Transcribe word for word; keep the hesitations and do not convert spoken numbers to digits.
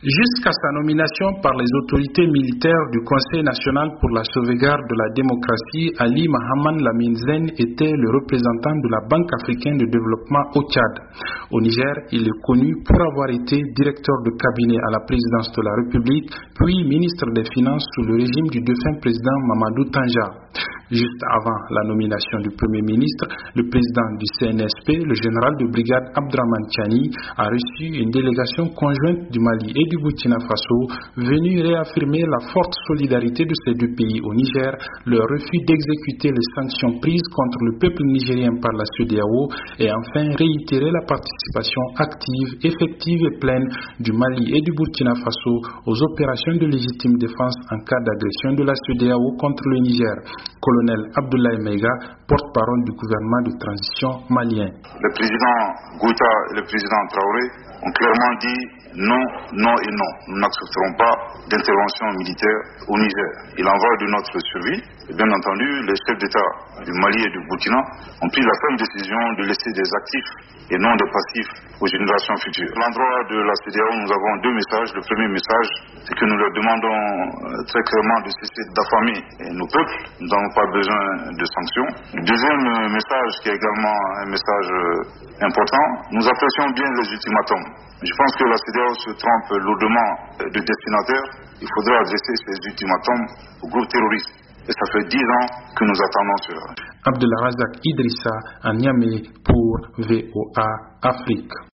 Jusqu'à sa nomination par les autorités militaires du Conseil national pour la sauvegarde de la démocratie, Ali Mahaman Lamine Zen était le représentant de la Banque africaine de développement au Tchad. Au Niger, il est connu pour avoir été directeur de cabinet à la présidence de la République, puis ministre des Finances sous le régime du défunt président Mamadou Tanja. Juste avant la nomination du Premier ministre, le président du C N S P, le général de brigade Abdraman Tchani, a reçu une délégation conjointe du Mali et du Burkina Faso venue réaffirmer la forte solidarité de ces deux pays au Niger, leur refus d'exécuter les sanctions prises contre le peuple nigérien par la C E D E A O et enfin réitérer la participation active, effective et pleine du Mali et du Burkina Faso aux opérations de légitime défense en cas d'agression de la C E D E A O contre le Niger. Colonel Abdoulaye Meiga, porte-parole du gouvernement de transition malien. Le président Gouta et le président Traoré ont clairement dit non, non et non. Nous n'accepterons pas d'intervention militaire au Niger. Il en va de notre survie. Et bien entendu, les chefs d'État du Mali et du Burkina ont pris la ferme décision de laisser des actifs et non des passifs aux générations futures. À l'endroit de la C E D E A O, nous avons deux messages. Le premier message, c'est que nous leur demandons très clairement de cesser d'affamer nos peuples. Nous n'avons pas besoin de sanctions. Le deuxième message, qui est également un message important, nous apprécions bien les ultimatums. Je pense que la C E D E A O se trompe lourdement de destinataire. Il faudra adresser ces ultimatums aux groupes terroristes. Et ça fait dix ans que nous attendons cela. Abdelrazak Idrissa à Niamey pour V O A Afrique.